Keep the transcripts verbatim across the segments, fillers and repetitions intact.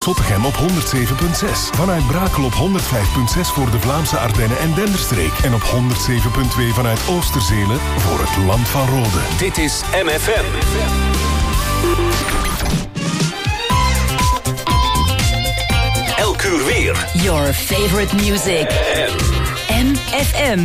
Zottegem op honderd zeven komma zes. Vanuit Brakel op honderd vijf komma zes voor de Vlaamse Ardennen en Denderstreek. En op honderd zeven komma twee vanuit Oosterzelen voor het Land van Rode. Dit is M F M. Elk uur weer. Your favorite music. M F M.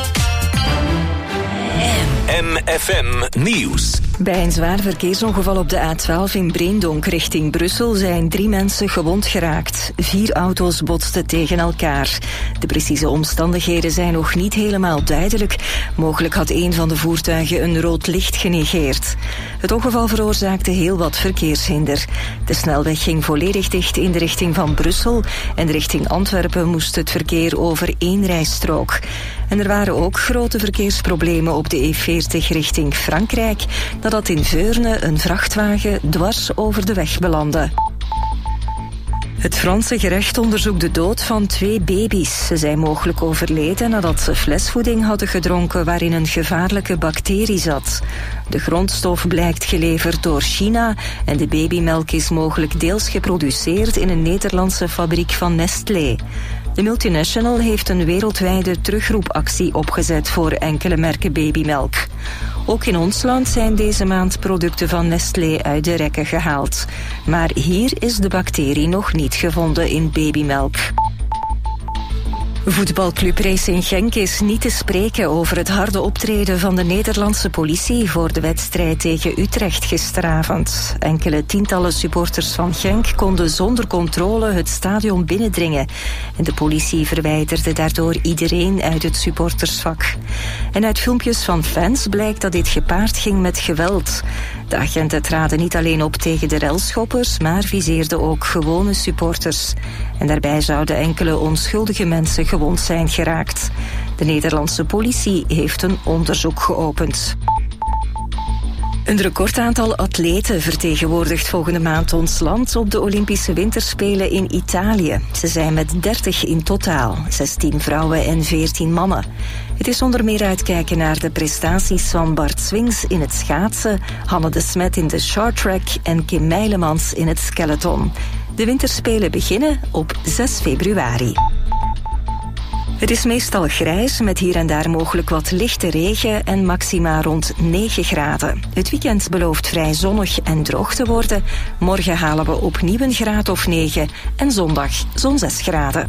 M F M Nieuws. Bij een zwaar verkeersongeval op de A twaalf in Breendonk richting Brussel zijn drie mensen gewond geraakt. Vier auto's botsten tegen elkaar. De precieze omstandigheden zijn nog niet helemaal duidelijk. Mogelijk had een van de voertuigen een rood licht genegeerd. Het ongeval veroorzaakte heel wat verkeershinder. De snelweg ging volledig dicht in de richting van Brussel en richting Antwerpen moest het verkeer over één rijstrook. En er waren ook grote verkeersproblemen op de E veertig richting Frankrijk, nadat in Veurne een vrachtwagen dwars over de weg belandde. Het Franse gerecht onderzoekt de dood van twee baby's. Ze zijn mogelijk overleden nadat ze flesvoeding hadden gedronken waarin een gevaarlijke bacterie zat. De grondstof blijkt geleverd door China en de babymelk is mogelijk deels geproduceerd in een Nederlandse fabriek van Nestlé. De multinational heeft een wereldwijde terugroepactie opgezet voor enkele merken babymelk. Ook in ons land zijn deze maand producten van Nestlé uit de rekken gehaald. Maar hier is de bacterie nog niet gevonden in babymelk. Voetbalclub Racing Genk is niet te spreken over het harde optreden van de Nederlandse politie voor de wedstrijd tegen Utrecht gisteravond. Enkele tientallen supporters van Genk konden zonder controle het stadion binnendringen. En de politie verwijderde daardoor iedereen uit het supportersvak. En uit filmpjes van fans blijkt dat dit gepaard ging met geweld. De agenten traden niet alleen op tegen de relschoppers, maar viseerden ook gewone supporters. En daarbij zouden enkele onschuldige mensen gewond zijn geraakt. De Nederlandse politie heeft een onderzoek geopend. Een recordaantal atleten vertegenwoordigt volgende maand ons land op de Olympische Winterspelen in Italië. Ze zijn met dertig in totaal, zestien vrouwen en veertien mannen. Het is onder meer uitkijken naar de prestaties van Bart Swings in het schaatsen, Hanne de Smet in de shorttrack en Kim Meilemans in het skeleton. De Winterspelen beginnen op zes februari. Het is meestal grijs, met hier en daar mogelijk wat lichte regen en maxima rond negen graden. Het weekend belooft vrij zonnig en droog te worden. Morgen halen we opnieuw een graad of negen en zondag zo'n zes graden.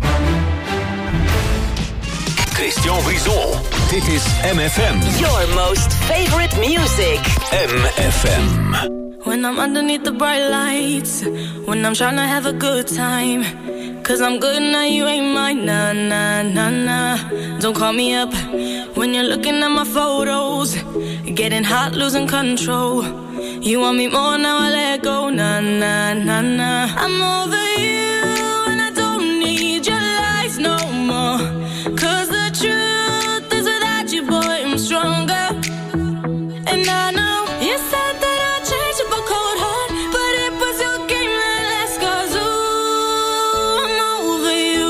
Christian Brison, dit is M F M. Your most favorite music. M F M. When I'm underneath the bright lights, when I'm trying to have a good time, cause I'm good now, you ain't mine, nah, nah, nah, nah. Don't call me up when you're looking at my photos, getting hot, losing control. You want me more, now I let go, nah, nah, nah, nah. I'm over you and I don't need your lies no more, cause the truth is without you, boy, I'm stronger. And I know you said that I'd change up a cold heart, but it was your game that last, cause ooh, I'm over you.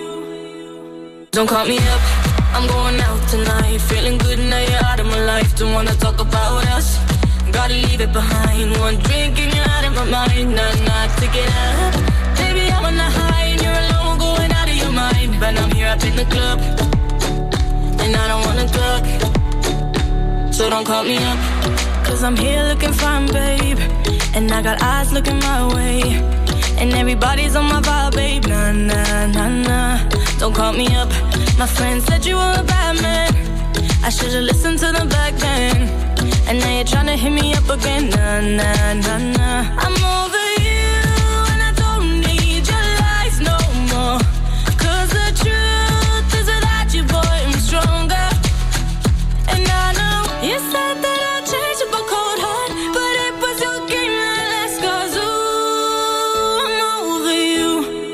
Don't call me up, I'm going out tonight, feeling good now you're out of my life. Don't wanna talk about us, gotta leave it behind. One drink and you're out of my mind, nah, nah, take it up. Baby, I'm on the high and you're alone, going out of your mind. But I'm here up in the club, and I don't wanna talk, so don't call me up, cause I'm here looking fine, babe, and I got eyes looking my way, and everybody's on my vibe, babe, nah, nah, nah, nah. Don't call me up, my friend said you were a bad man, I should've listened to them back then, and now you're tryna hit me up again, nah, nah, nah, nah. I'm over you and I don't need your lies no more, cause the truth is without you, boy, I'm stronger. And I know you said that I'd change up a cold heart, but it was your game that last, cause ooh, I'm over you.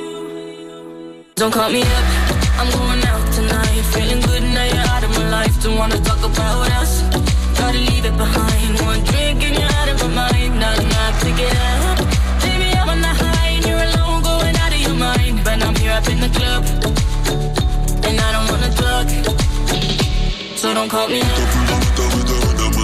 Don't call me up, I'm going out tonight, feeling good now you're out of my life. Don't wanna talk about us, gotta leave it behind. One drink and you're out of my mind, nah, nah, take it up. Baby, I'm on the high and you're alone, going out of your mind. But I'm here up in the club, and I don't wanna talk, so don't call me up.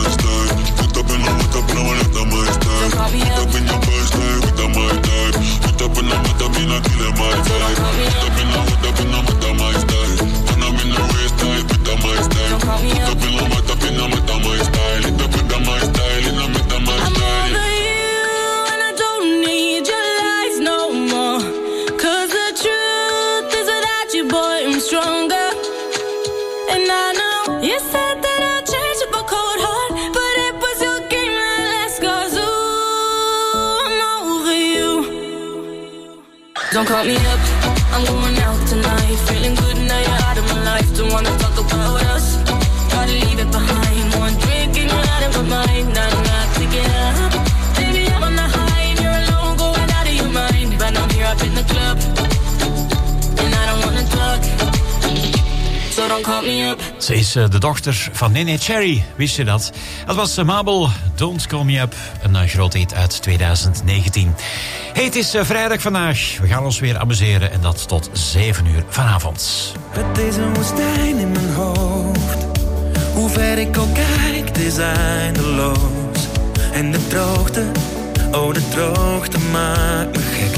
Don't call me up. Put up in the mud, up in a killer my style. Put up in the mud, up in the mud, my style. When I'm in the race style, put up my style. Put up in the mud, up in the mud, my style. It up in the my style, in the mud, my style. I'm over you and I don't need your lies no more. Cause the truth is without you, boy, I'm stronger. And I know you said that I'd change up a cold heart, but it was your game that last. Cause ooh, I'm over you. Don't call me up, I'm going out tonight. Feeling good now you're out of my life. Don't wanna talk about us, gotta leave it behind. One drink and you're out of my mind. Not enough to get up. Baby, I'm on the high and you're alone, going out of your mind. But I'm here up in the club, and I don't wanna talk. So don't call me up. Ze is uh, de dochter van Nene Cherry, wist je dat? Dat was uh, Mabel, Don't Call Me Up, een uh, groot hit uit twintig negentien. Hey, het is uh, vrijdag vandaag. We gaan ons weer amuseren en dat tot zeven uur vanavond. Het is een woestijn in mijn hoofd. Hoe ver ik ook kijk, het is eindeloos. En de droogte, oh de droogte maakt me gek.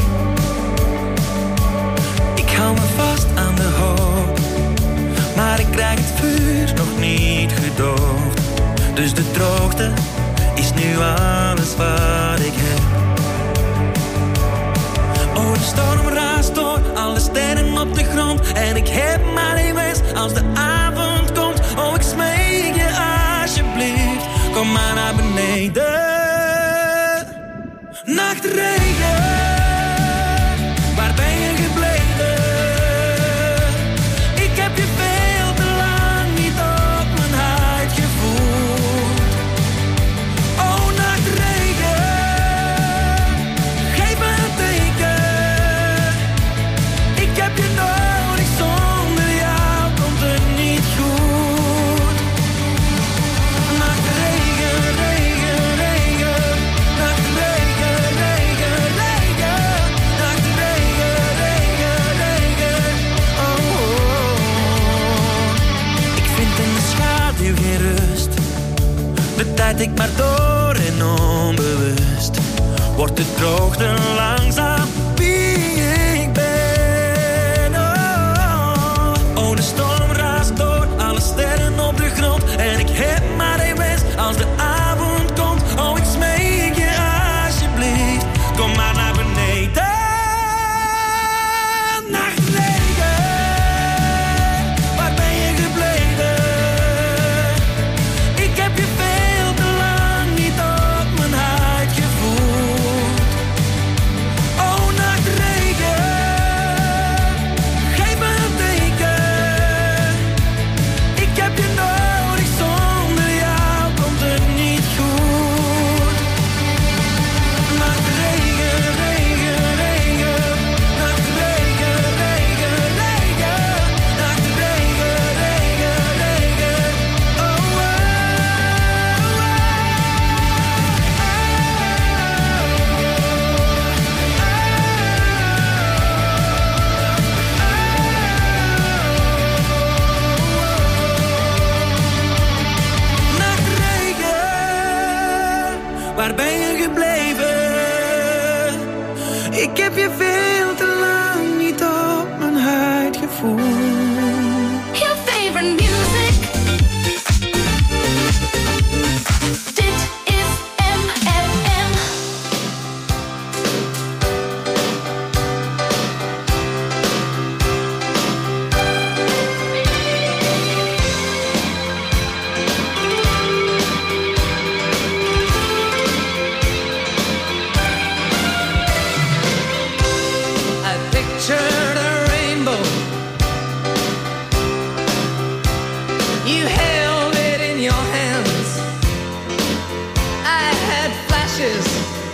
Ik hou me vast aan de hoop, maar ik krijg het vuur nog niet gedoofd. Dus de droogte is nu alles wat ik heb. Oh, de storm raast door, alle sterren op de grond. En ik heb maar één wens als de avond komt. Oh, ik smeek je alsjeblieft, kom maar naar beneden. Nachtregen, waar ben je gebleven? Ik heb je veel te lang niet op mijn huid gevoeld. Oh, nachtregen, geef me een teken. Ik heb je nodig, zonder jou komt het niet goed. Nachtregen, regen, regen. Nachtregen, regen, regen. Nachtregen, regen, regen. Oh, oh. Ik vind in de schaduw geen rust. De tijd ik maar door en onbewust wordt de droogte langzaam wie ik ben. Oh, oh, de storm raast door, alle sterren op de grond. En ik heb maar één wens als de avond komt. Oh, ik smeek je alsjeblieft, kom maar naar beneden. Nachtregen, waar ben je gebleven? Ik heb je veel te lang niet op mijn huid gevoeld. Oh, nachtregen, geef me een teken. Ik heb je nodig, zonder jou komt het niet goed. Nachtregen, regen, regen. Nachtregen, regen, regen. Nachtregen, regen, regen. Oh, oh, oh. Nachtregen, waar ben je gebleven? Ik heb je veel te lang niet op mijn huid gevoeld. Your favorite music. Dit is M F M. I pictured a rainbow. You held it in your hands. I had flashes,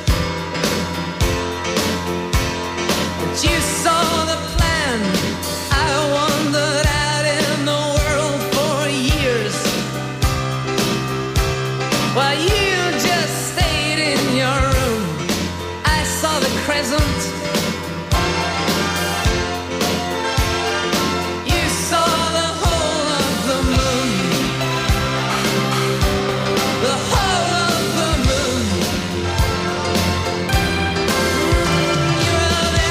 but you saw the plan. I wandered out in the world for years, while you just stayed in your room. I saw the crescent. You saw the whole of the moon. The whole of the moon. You're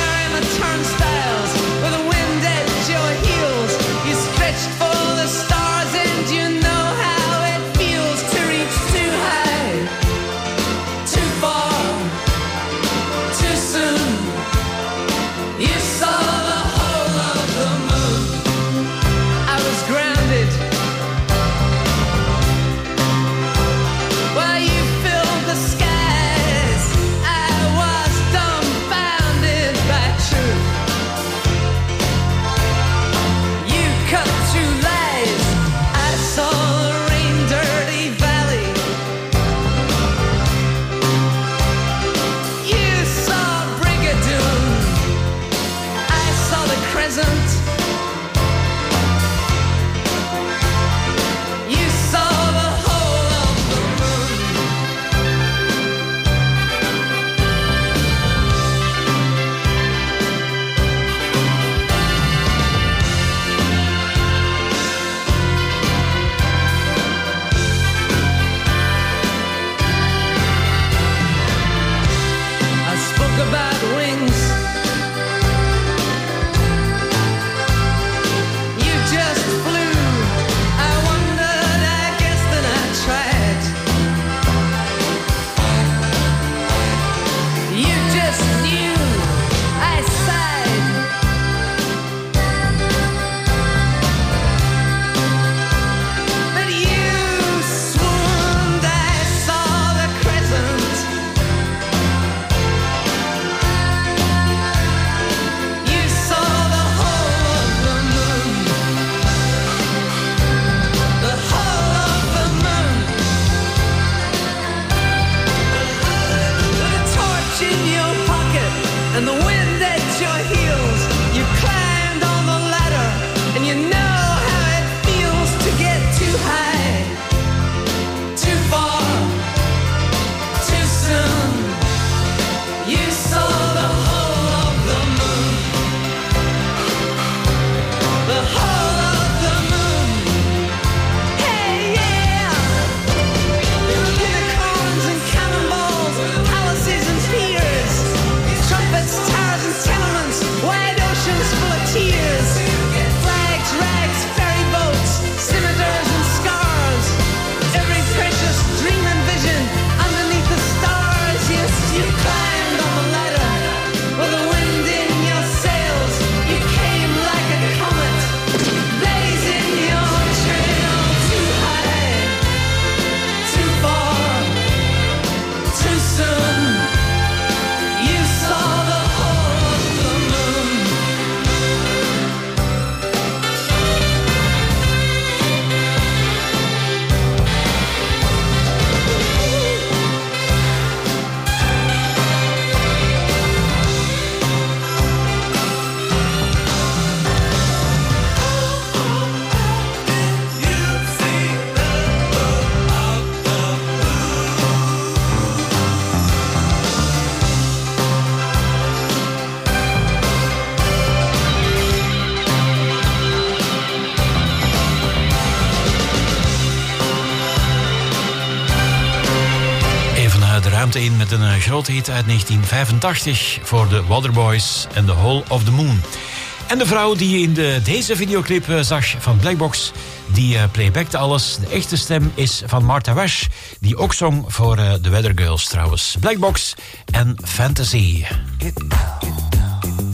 zometeen met een uh, grote hit uit negentien vijfentachtig voor de Waterboys en The Hole of the Moon. En de vrouw die je in de, deze videoclip uh, zag van Blackbox, die uh, playbackte alles. De echte stem is van Martha Wash, die ook zong voor uh, de Weather Girls trouwens. Blackbox en Fantasy. Get down, get down,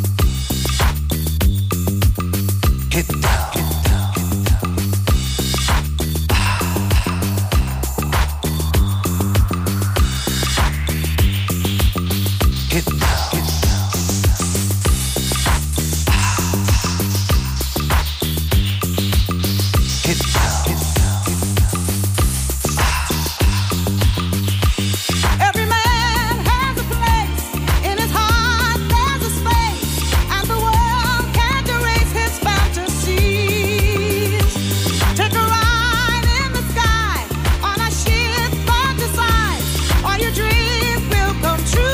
get down. Get down. Get down, get down. Get down, get down. Every man has a place in his heart. There's a space, and the world can't erase his fantasies. Take a ride in the sky on a ship for design. All your dreams will come true.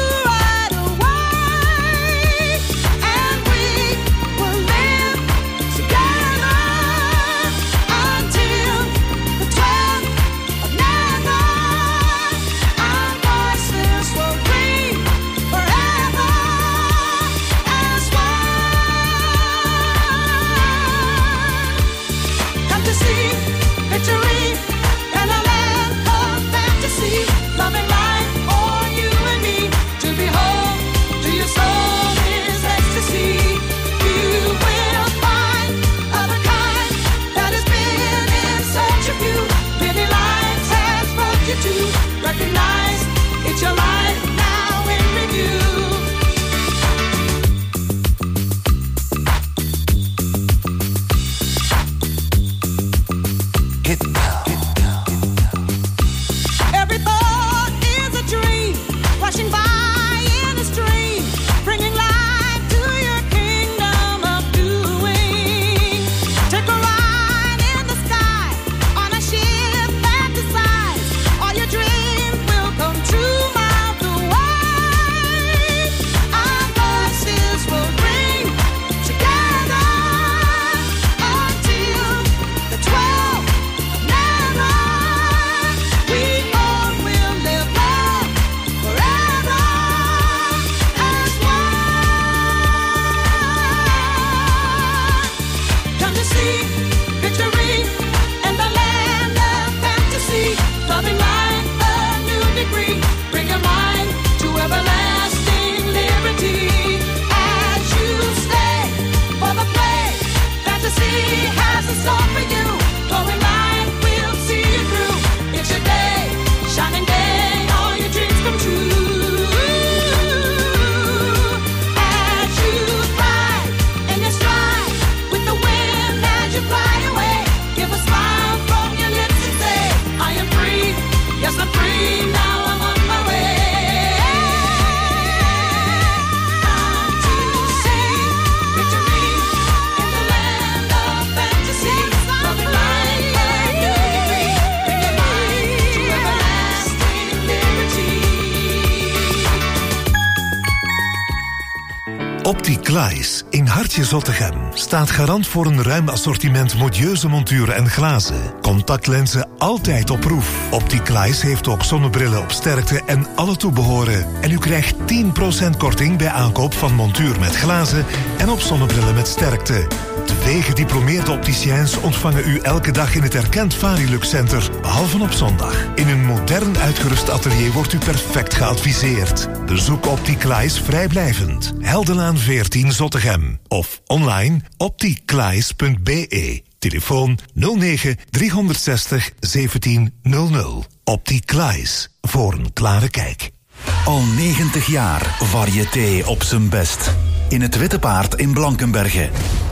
Opticlies in Hartje Zottegem staat garant voor een ruim assortiment modieuze monturen en glazen. Contactlenzen altijd op proef. Opticlies heeft ook zonnebrillen op sterkte en alle toebehoren. En u krijgt tien procent korting bij aankoop van montuur met glazen en op zonnebrillen met sterkte. Twee gediplomeerde opticiens ontvangen u elke dag in het erkend Varilux Center, behalve op zondag. In een modern uitgerust atelier wordt u perfect geadviseerd. Bezoek Opticlies vrijblijvend. Heldenlaan veertien Zottegem. Of online opticlies punt b e. Telefoon nul negen driehonderdzestig zeventien nul nul. Opticlies. Voor een klare kijk. Al negentig jaar variété op zijn best. In het Witte Paard in Blankenberge.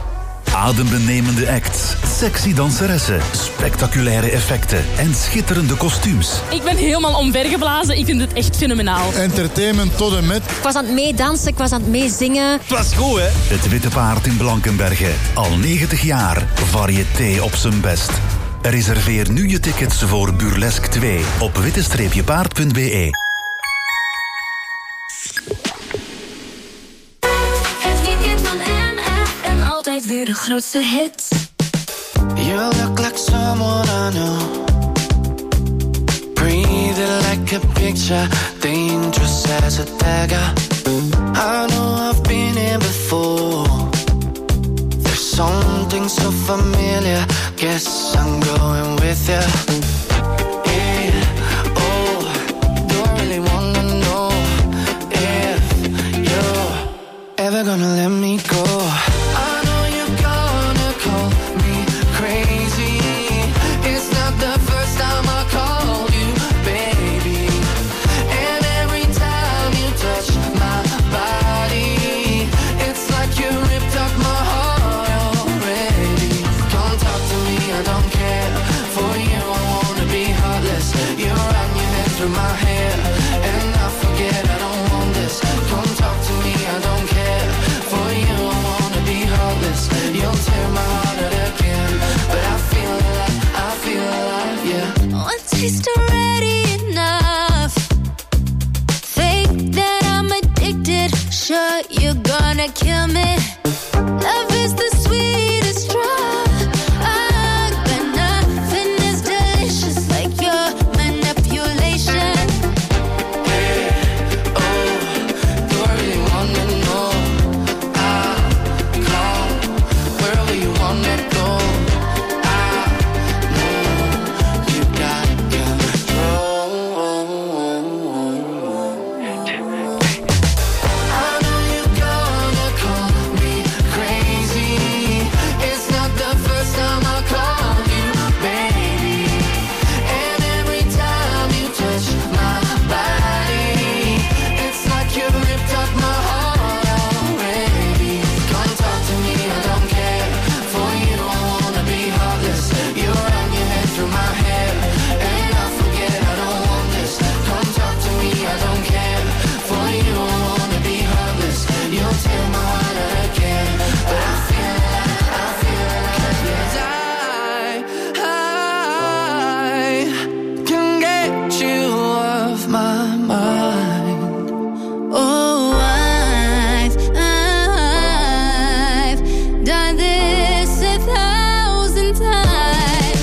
Adembenemende acts, sexy danseressen, spectaculaire effecten en schitterende kostuums. Ik ben helemaal omvergeblazen, ik vind het echt fenomenaal. Entertainment tot en met. Ik was aan het meedansen, ik was aan het meezingen. Het was goed, hè? Het Witte Paard in Blankenberge. Al negentig jaar variété op zijn best. Reserveer nu je tickets voor Burlesque twee op witte paard punt b e. Altijd weer de grootste hits. You look like someone I know. Breathing like paint a picture, dangerous as a dagger. I know I've been here before. There's something so familiar. Guess I'm going with you. Yeah, oh, do I really wanna know if you're ever gonna let me go? I know you're gonna call me crazy. It's not the first time I called you, baby. And every time you touch my body, it's like you ripped up my heart already. Come talk to me, I don't care. For you, I wanna be heartless. You run your head through my hair, and I forget I don't want this. Come talk to me, I don't care. For you, I wanna be heartless. You'll tear my heart out again, but I feel alive, I feel alive, yeah. One taste already enough. Think that I'm addicted. Sure, you're gonna kill me. Love is the sweetest drug, but nothing is delicious like your manipulation. Hey, oh, do I really wanna know? I'll call wherever you wanna go. I know you got control. I know you're gonna call me crazy. It's not the first time I called you, baby. And every time you touch my body, it's like you ripped up my heart already. Come talk to me, I don't care. For you, I wanna be heartless. You run your head through my hair, and I forget I don't want this. Come talk to me, I don't care. For you, I wanna be heartless. You'll tear my heart out again, but I feel alive, I feel alive, yes. I, I can get you off my mind. Oh, I've, I've done this a thousand times.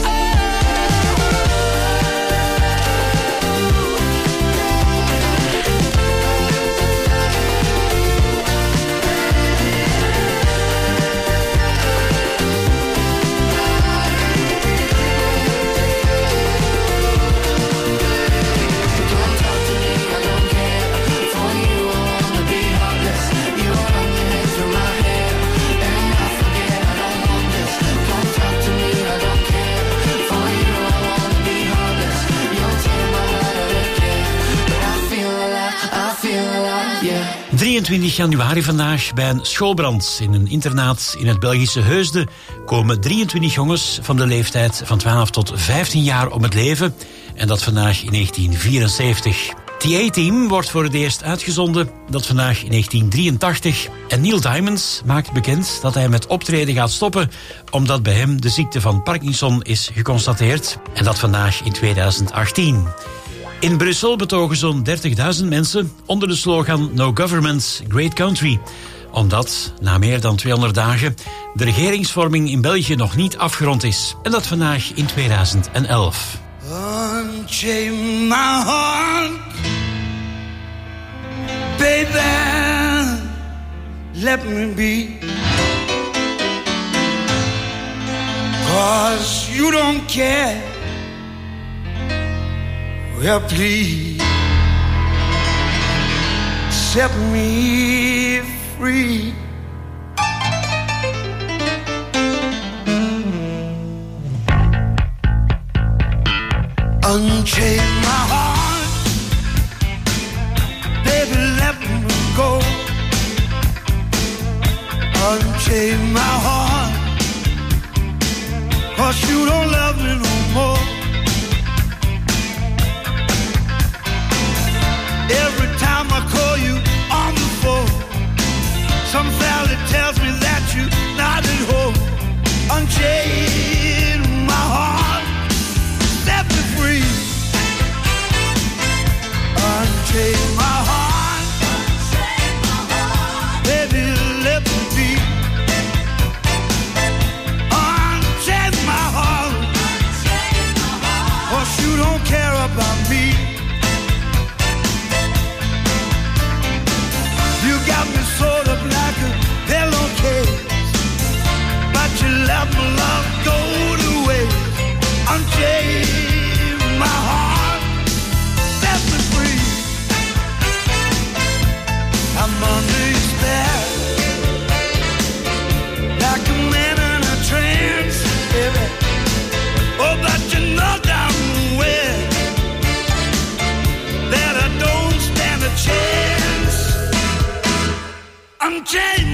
Come talk to me, I don't care. For you, I wanna be heartless. You run your head through my hair, and I forget I don't want this. Come talk to me, I don't care. For you, I wanna be heartless. You'll tear my heart out again, but I feel alive, I feel alive, yeah. drieëntwintig januari vandaag bij een schoolbrand in een internaat in het Belgische Heusden komen drieëntwintig jongens van de leeftijd van twaalf tot vijftien jaar om het leven. En dat vandaag in negentien vierenzeventig. T A-team wordt voor het eerst uitgezonden, dat vandaag in negentien drieëntachtig. En Neil Diamond maakt bekend dat hij met optreden gaat stoppen, omdat bij hem de ziekte van Parkinson is geconstateerd. En dat vandaag in tweeduizend achttien. In Brussel betogen zo'n dertigduizend mensen onder de slogan No Government, Great Country. Omdat, na meer dan tweehonderd dagen, de regeringsvorming in België nog niet afgerond is. En dat vandaag in tweeduizend elf. Unchain my heart, baby, let me be. 'Cause you don't care. Well, please set me free. Unchain my heart, baby, let me go. Unchain my heart, 'cause you don't love me no more. Every time I call you on the phone, some fella tells me that you're not at home. Unchain my heart, set me free. Unchain my heart, baby, let me be. Unchain my heart, 'cause you don't care about me.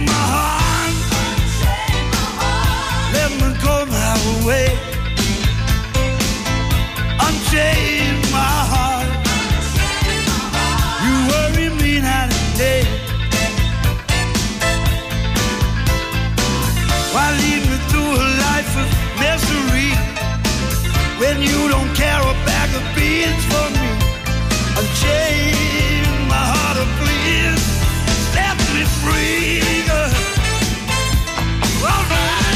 my heart. Let me go my way. Unchain my heart. You worry me night and day. Why lead me through a life of misery when you don't care a bag of beans for me? Unchain my heart, oh please, set me free. All right.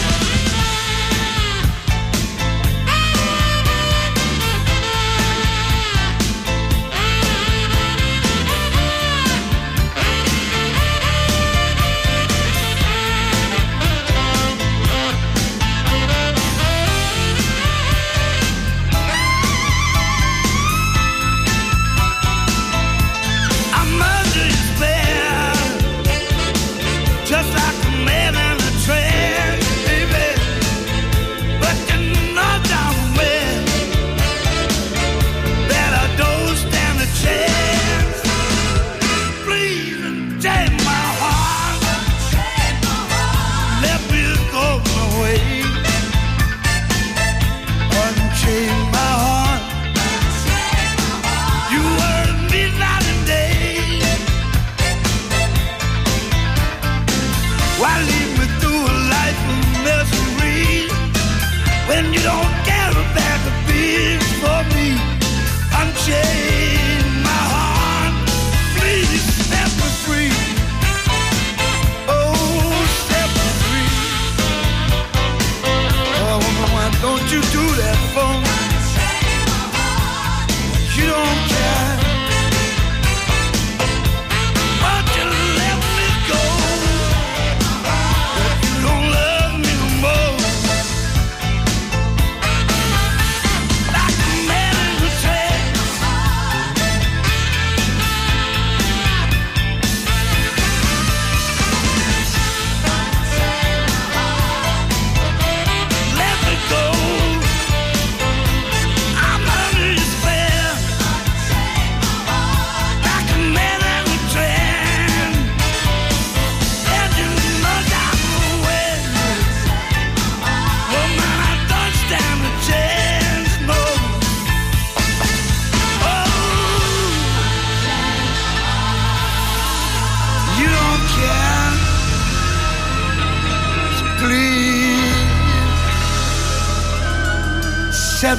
Set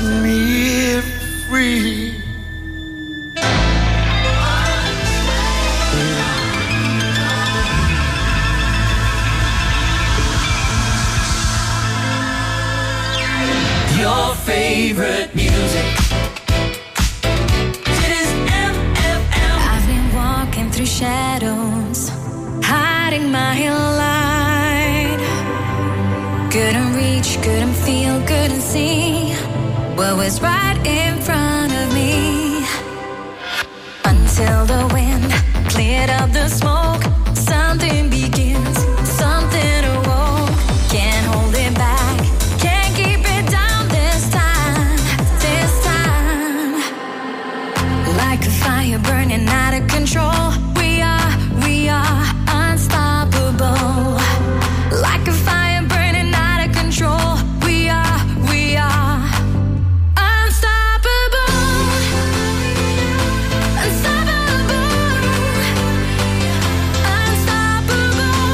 me free. Your favorite music. It is M F M. I've been walking through shadows, hiding my light. Couldn't reach, couldn't feel, couldn't see what was right in front of me. Until the wind cleared up the smoke, something begins, something awoke. Can't hold it back, can't keep it down this time, this time. Like a fire burning out of control, we are, we are unstoppable. Like a fire burning out of control, we are, we are unstoppable. Unstoppable. Unstoppable.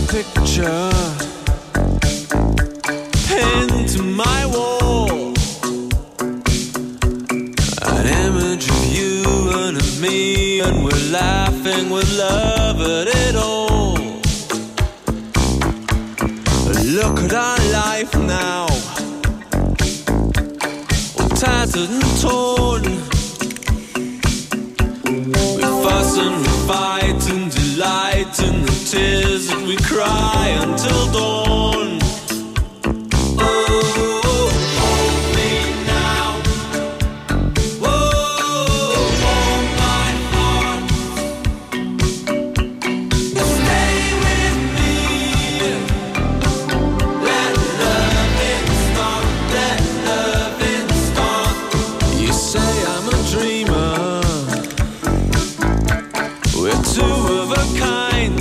picture pinned to my wall, an image of you and of me, and we're laughing with love at it all. Look at our life now, all tattered and torn. We fuss and we fight and delight in the tears that we cry until dawn. Oh, hold me now. Oh, hold my heart. Stay with me. Let loving start. Let loving start. You say I'm a dreamer. We're two of a kind.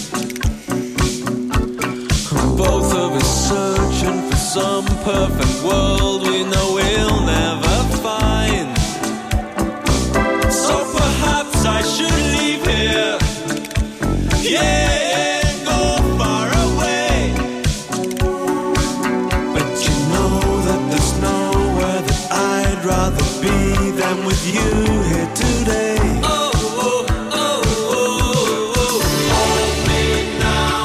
Both of us searching for some perfect world we know we'll never find. So perhaps I should leave here, yeah, and go far away. But you know that there's nowhere that I'd rather be than with you here today. Oh, oh, oh, oh, oh. Hold me now.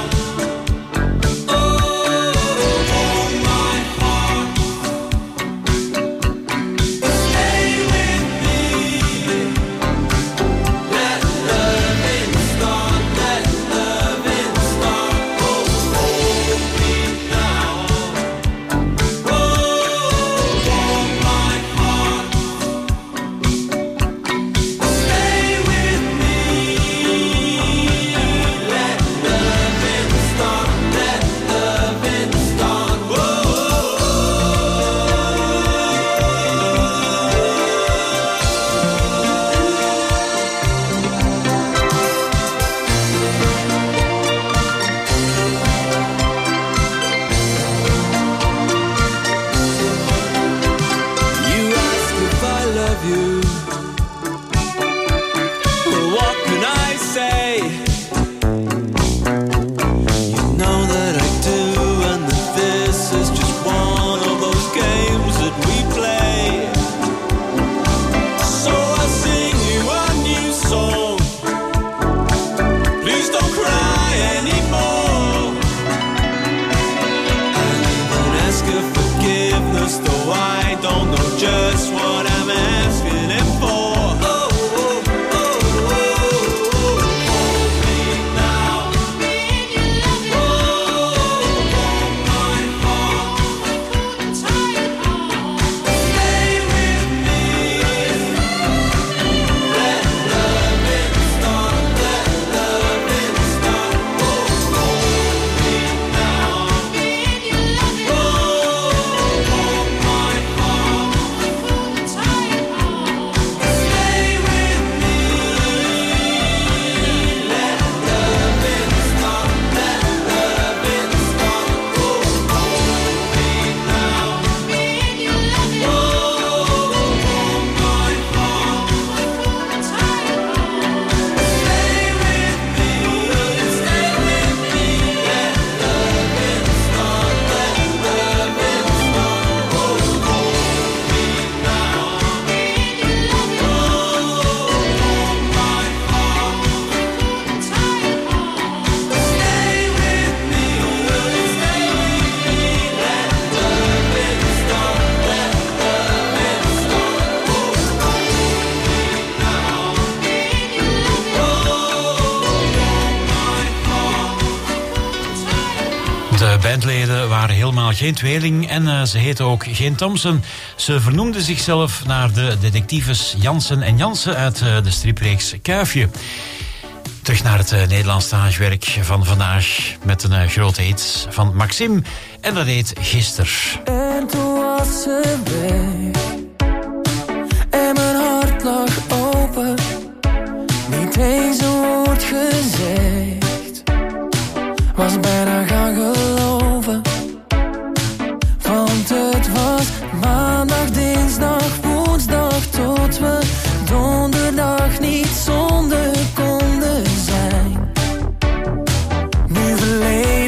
De bandleden waren helemaal geen tweeling en uh, ze heten ook geen Thompson. Ze vernoemden zichzelf naar de detectives Jansen en Jansen uit uh, de stripreeks Kuifje. Terug naar het uh, Nederlandstalig werk van vandaag met een uh, grote hit van Maxime. En dat heet Gister. En toen was ze weg en mijn hart lag open. Niet eens een woord gezegd, was bijna gaan geloven. Want het was maandag, dinsdag, woensdag, tot we donderdag niet zonder konden zijn. Nu verleden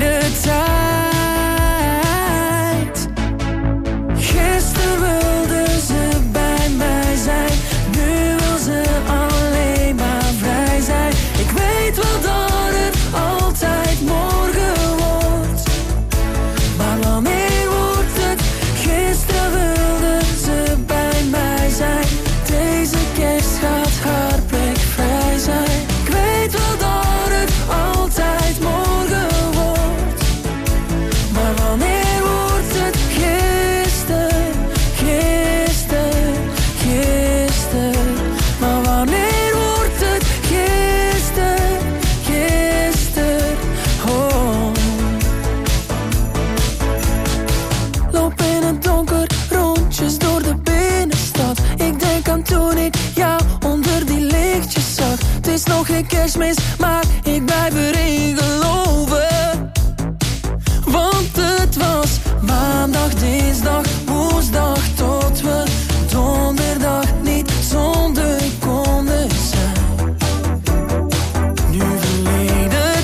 nog geen kerstmis, maar ik blijf erin geloven. Want het was maandag, dinsdag, woensdag, tot we donderdag niet zonder konden zijn. Nu verleden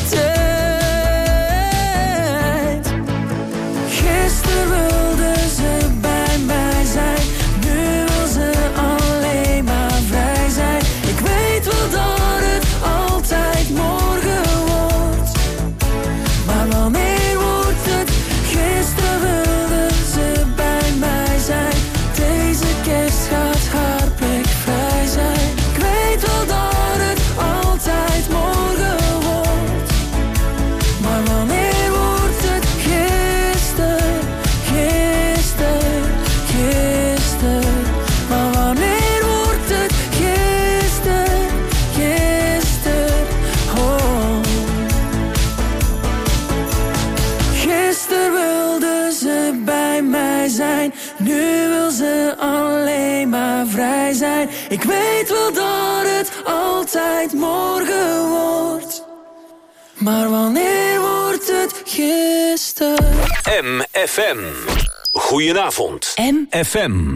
tijd. Gisteren wilde ze bij mij zijn, nu wil ze alleen maar vrij zijn. Ik weet wel dat het altijd morgen wordt, maar wanneer wordt het? Gisteren wilde ze bij mij zijn, deze kerst gaat haar plek vrij zijn. Ik weet wel dat het altijd morgen wordt, maar wanneer wordt het? Gisteren, gisteren, gisteren. Maar wanneer wordt het? Gisteren, gisteren, oh. Gisteren wilde ze bij mij zijn, nu wil ze alleen maar vrij zijn. Ik weet wel dat het altijd morgen wordt, maar wanneer wordt het? Gisteren. M F M. Goedenavond. M F M.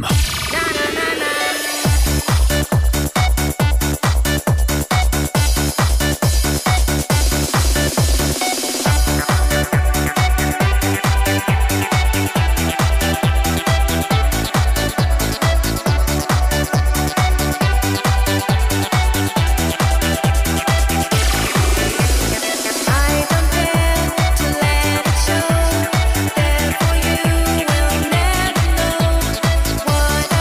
I don't dare to let it show. Therefore you will never know what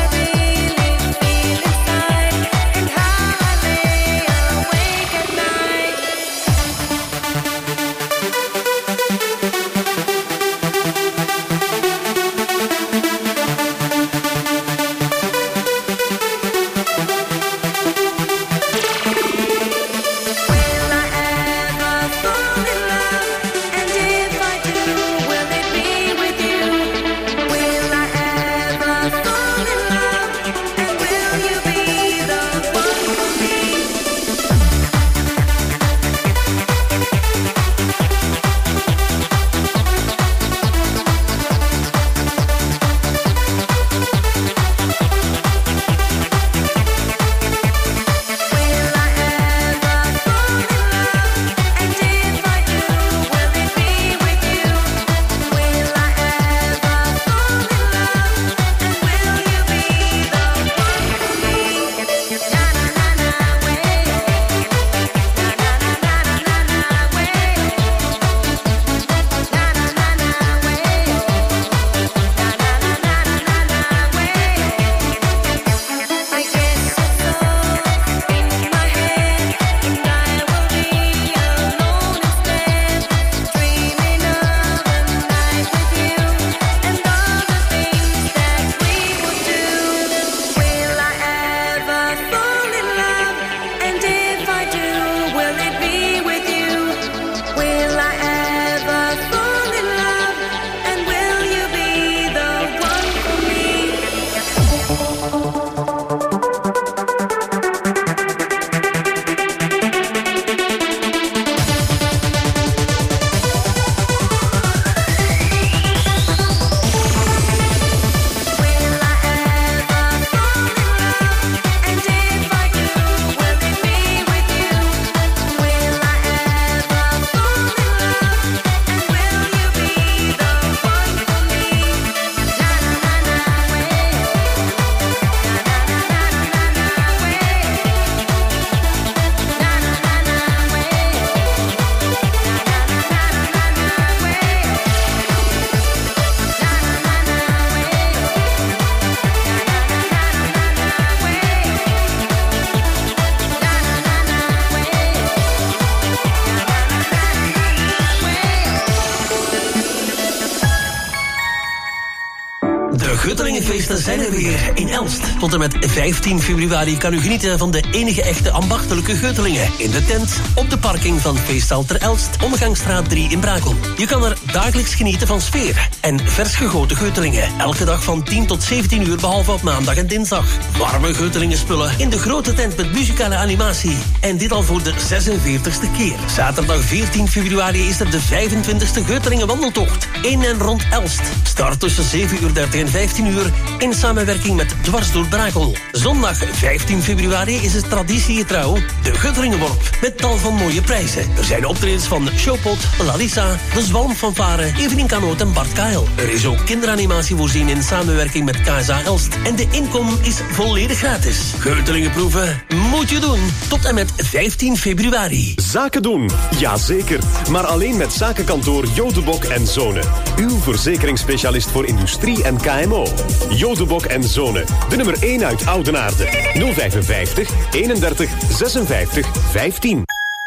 Geutelingenfeesten zijn er weer in Elst. Tot en met vijftien februari kan u genieten van de enige echte ambachtelijke Geutelingen. In de tent, op de parking van Feestzaal ter Elst, Omgangsstraat drie in Brakel. Je kan er dagelijks genieten van sfeer en vers gegoten Geutelingen. Elke dag van tien tot zeventien uur, behalve op maandag en dinsdag. Warme Geutelingenspullen in de grote tent met muzikale animatie. En dit al voor de zesenveertigste keer. Zaterdag veertien februari is er de vijfentwintigste Geutelingen wandeltocht. In en rond Elst. Start tussen zeven uur dertig en vijftien uur in samenwerking met Dwars door Brakel. Zondag vijftien februari is het traditiegetrouw de Geutelingenworp met tal van mooie prijzen. Er zijn optredens van Showpot, Larissa, de Zwalmfanfare, Evelien Kanoot en Bart Kael. Er is ook kinderanimatie voorzien in samenwerking met K S A Elst. En de inkom is volledig gratis. Geutelingen proeven moet je doen. Tot en met vijftien februari. Zaken doen, jazeker. Maar alleen met zakenkantoor Jodebok en Zonen. Uw verzekeringsspecialist voor industrie en K M O. Jodebok en Zonen. De nummer één uit Oudenaarde. nul vijfenvijftig, eenendertig, zesenvijftig, vijftien.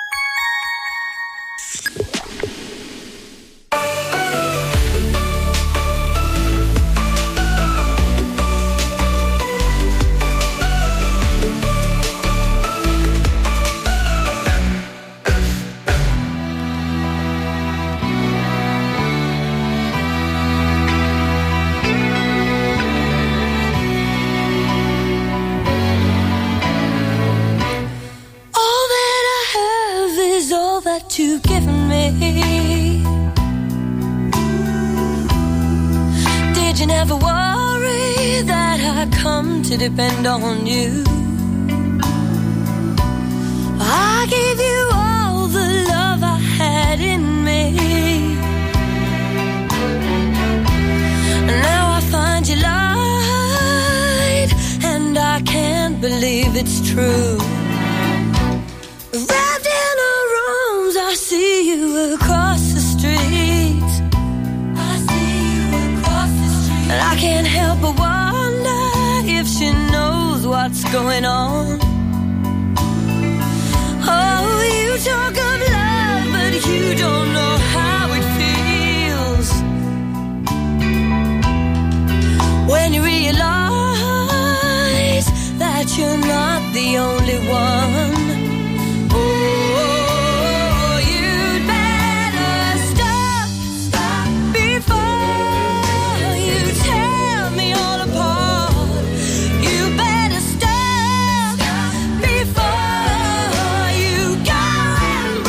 You've given me. Did you never worry that I come to depend on you? I gave you all the love I had in me. Now I find you lied, and I can't believe it's true. Wrapped in her arms, I see you across the street. I see you across the street. And I can't help but wonder if she knows what's going on. Oh, you talk of love, but you don't know how it feels. When you realize that you're not the only one. Oh, you'd better stop, stop before you tear me all apart. You better stop, stop before you go and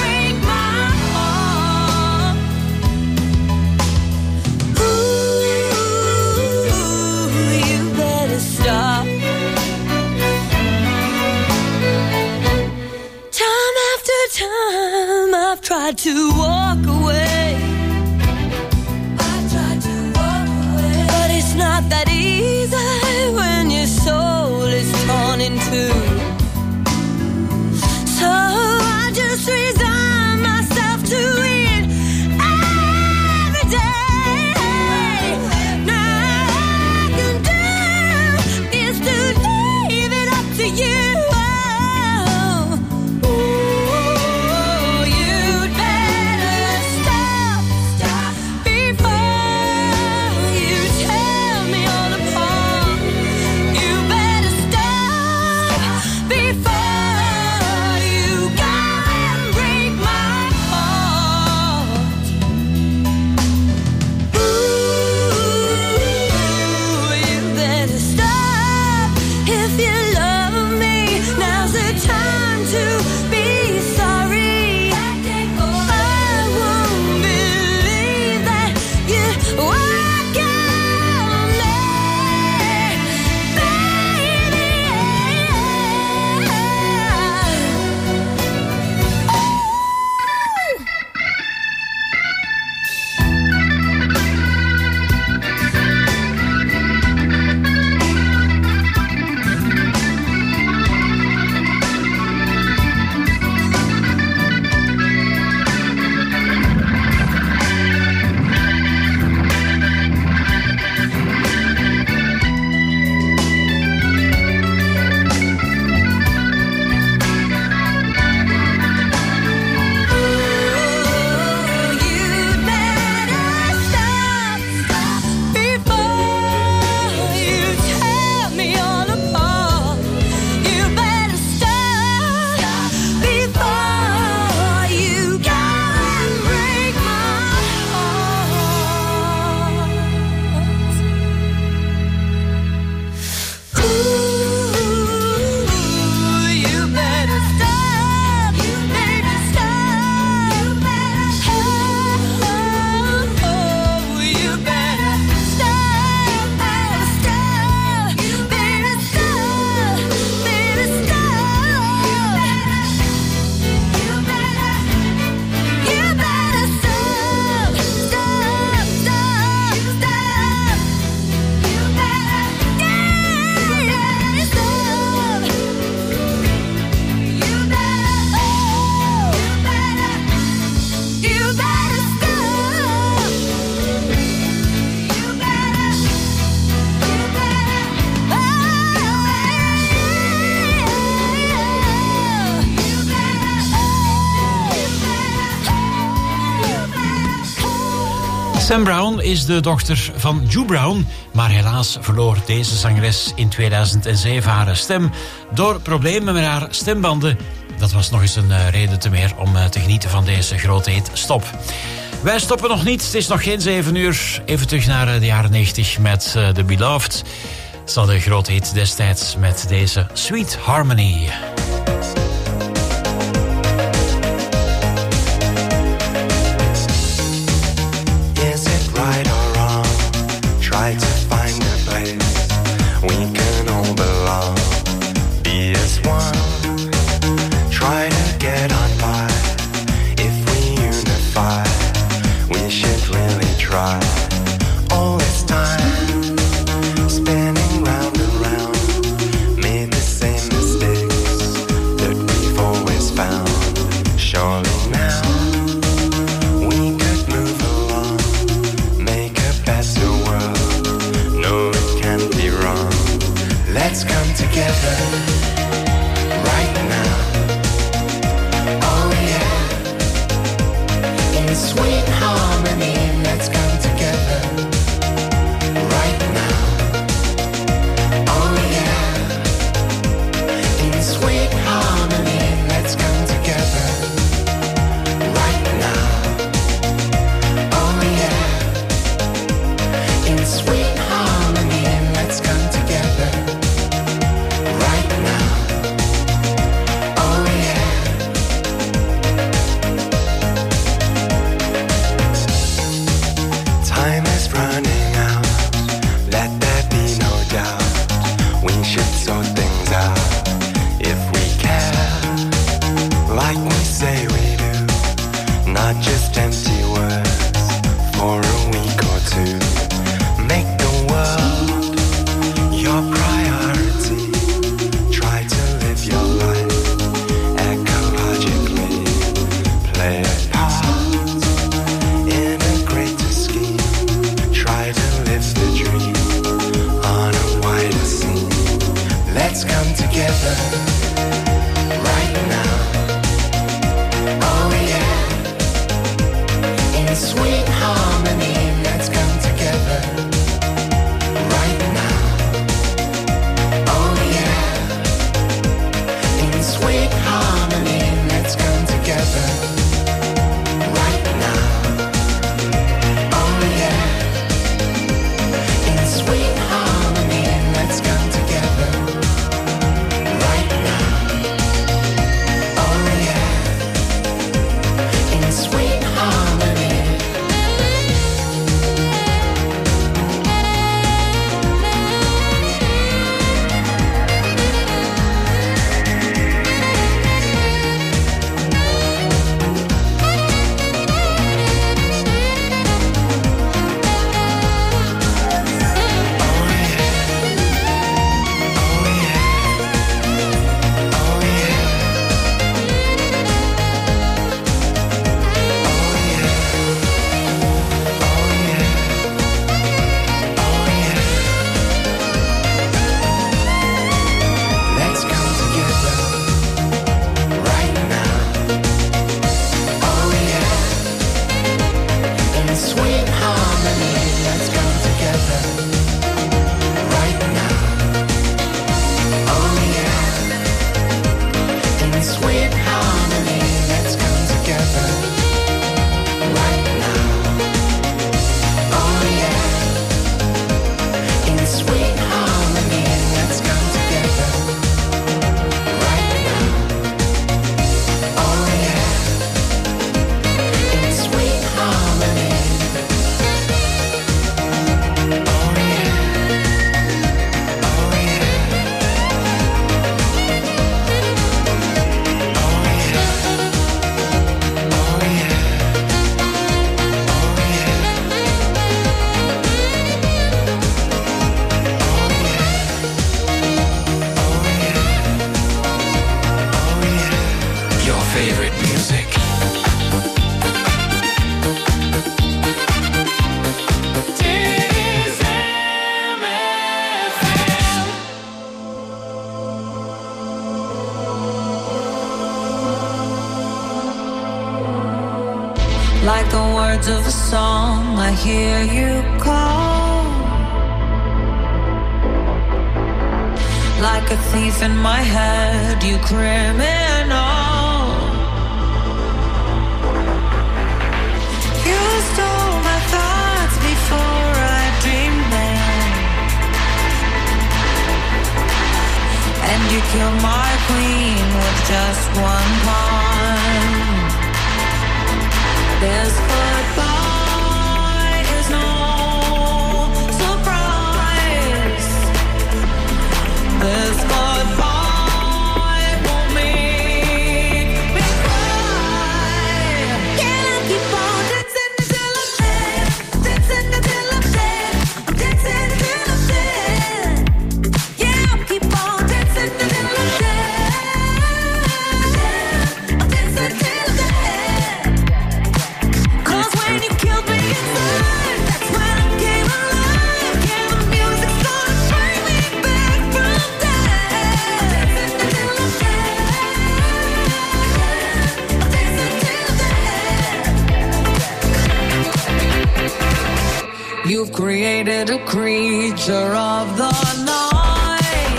Sam Brown is de dochter van Ju Brown, maar helaas verloor deze zangeres in tweeduizend zeven haar stem door problemen met haar stembanden. Dat was nog eens een uh, reden te meer om uh, te genieten van deze grote hit Stop. Wij stoppen nog niet, het is nog geen zeven uur. Even terug naar uh, de jaren negentig met uh, The Beloved. Ze hadden een grote hit destijds met deze Sweet Harmony. Is it right or wrong? Try to find a place we can all belong. Be as one. Try to get on by. If we unify, we should really try. All this time, spinning round and round, made the same mistakes that we've always found. Surely now, we could move along, make a better world. No, it can't be wrong. Let's come together right now. Oh yeah, in sweet harmony, let's come together. words of a song, I hear you call. Like a thief in my head, you criminal. You stole my thoughts before I dreamed them, and you killed my queen with just one pawn. This goodbye is no surprise. This goodbye won't make me cry. Can I keep on dancing until I'm dead? Dancing until I'm dead. I'm dancing until I'm dead. Yeah, I'll keep on dancing until I'm dead. I'm dancing till I'm dead. 'Cause when you killed me inside, that's when I came alive. Yeah, the music's gonna bring me back from death. Dancing until I'm dead. I'm dancing till I'm dead. You've created a creature of the night.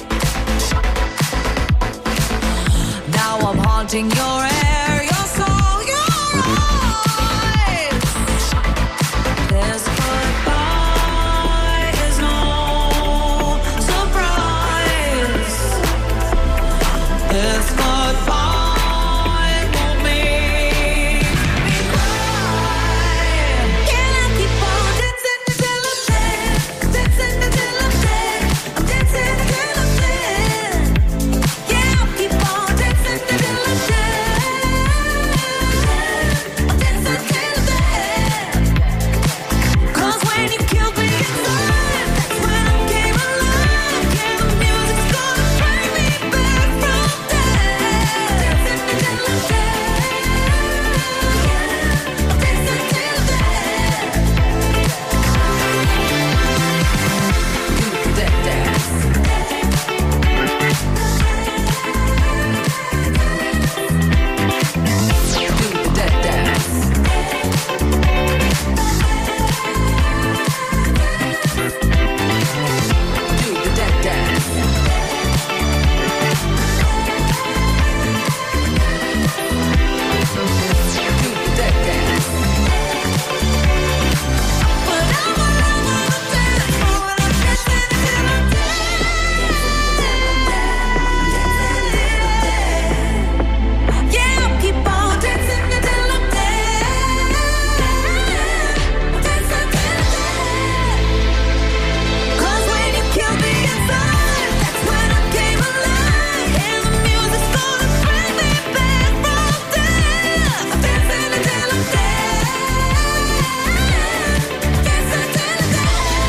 Now I'm haunting your air, your soul, your eyes. This goodbye is no surprise. This goodbye won't make me cry. Can I keep on dancing until I'm dead? Dancing until I'm dead. I'm dancing until I'm dead. Yeah, I'll keep on dancing until I'm dead. I'm dancing till I'm dead. 'Cause when you killed me inside, that's when I came alive. Yeah, the music's gonna bring me back from death. Dancing until I'm dead. I'm dancing till I'm dead. Do that dance. Do that dance. Do that dance. Do that dance. But I'm alone on the dance floor and I'm dancing till I'm dead. Yeah, I'll keep on dancing until I'm dead. Dancing till I'm dead. 'Cause when you killed me inside, that's when I came alive. And the music's gonna bring me back from death. Dancing until I'm dead. Dancing till I'm dead.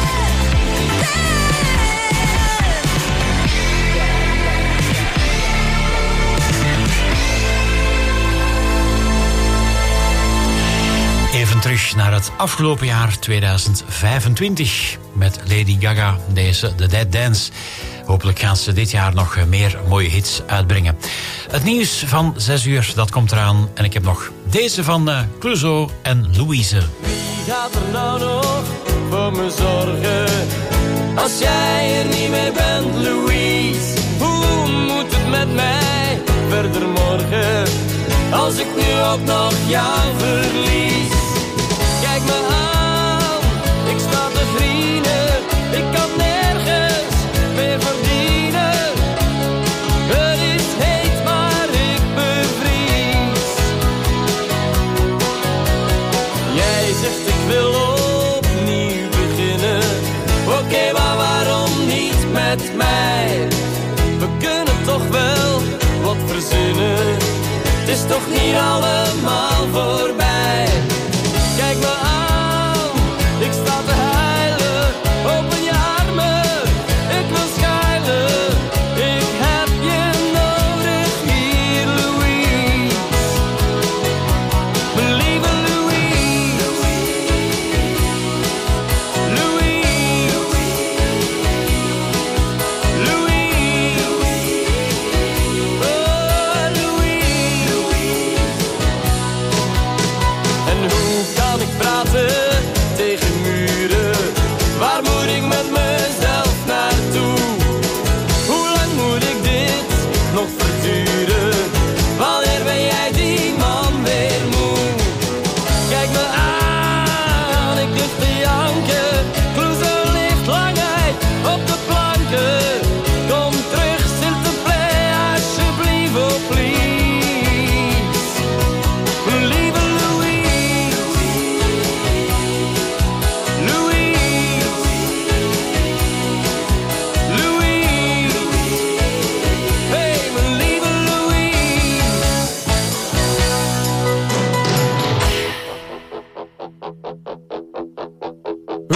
Even terug naar het afgelopen jaar tweeduizend vijfentwintig met Lady Gaga, deze The Dead Dance. Hopelijk gaan ze dit jaar nog meer mooie hits uitbrengen. Het nieuws van zes uur, dat komt eraan. En ik heb nog deze van uh, Clouseau en Louise. Wie gaat er nou nog voor me zorgen? Als jij er niet meer bent, Louise. Hoe moet het met mij verder morgen? Als ik nu ook nog jou verlies. Kijk me aan, ik sta te vrienden. Ik kan nergens meer verdienen. Het is heet, maar ik bevries. Jij zegt ik wil opnieuw beginnen. Oké, maar waarom niet met mij? We kunnen toch wel wat verzinnen. Het is toch niet allemaal voorbij. Kijk me aan, ik sta te huilen. Open je armen, ik wil schuilen. Ik heb je nodig hier, Louise. Mijn lieve Louise. Louise. Louise. Oh, Louise.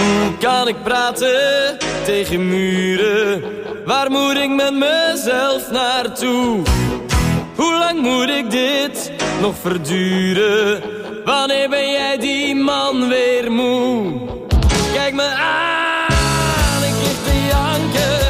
Hoe kan ik praten tegen muren? Waar moet ik met mezelf naartoe? Hoe lang moet ik dit nog verduren? Wanneer ben jij die man weer moe? Kijk me aan, ik lig te janken.